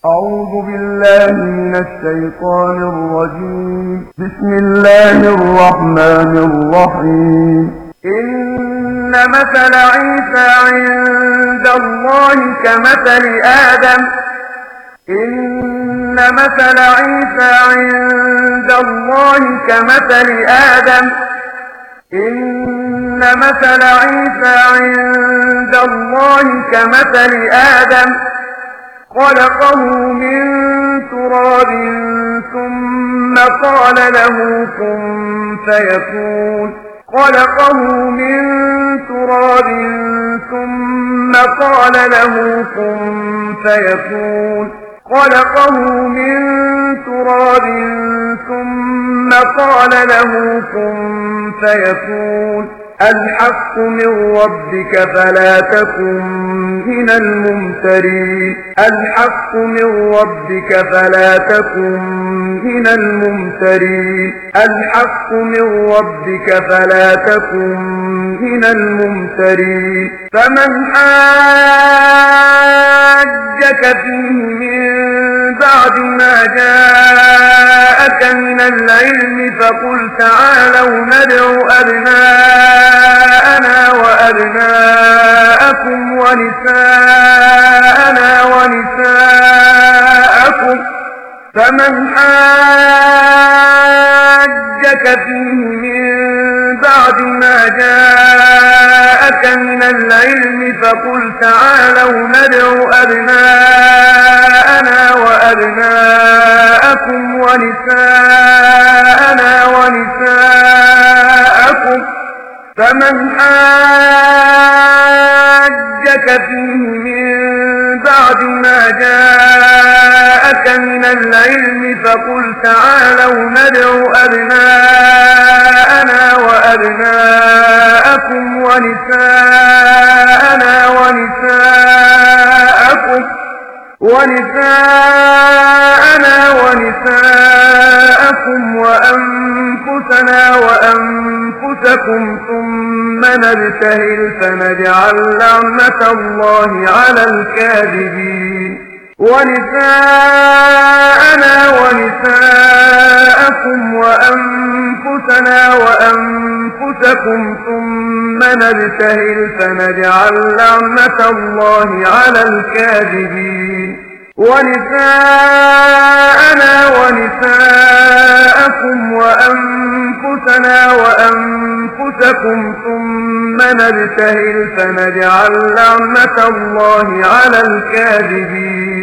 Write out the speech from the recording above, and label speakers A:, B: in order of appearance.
A: أعوذ بالله من الشيطان الرجيم. بسم الله الرحمن الرحيم. إن مثل عيسى عند الله كمثل آدم. إن مثل عيسى عند الله كمثل آدم. إن مثل عيسى عند الله كمثل آدم خلقه من تراب ثم قال له كن فيكون. خلقه من تراب ثم قال له كن فيكون. خلقه من تراب ثم قال له كن فيكون. الحق من ربك فلا تكن من الممترين. الحق من ربك فلا تكن من الممترين. الحق من ربك فلا تكن من الممترين. فمن حاجك فيه من بعد ما جاءك من العلم فقل تعالوا ندعو أبناءنا وأبناءكم ونساءنا ونساءكم. فمن حاجك فيه من بعد ما جاءك من العلم فقل تعالوا ندعو أبناءنا وأبناءكم ونساءنا ونساءكم. فمن حاجك فيه من بعد ما جاءك من العلم فقل تعالوا ندعو أبناءنا وأبناءكم ونساءنا ونساءكم وأنفسنا وأنفسكم ثم نبتهل فنجعل لعنة الله على الكاذبين. ونساءنا ونساءكم وأنفسنا وأنفسكم ثم نبتهل فنجعل لعنة الله على الكاذبين. ونساءنا ونساءكم وأنفسنا وأنفسكم ثم نبتهل فنجعل لعنة الله على الكاذبين.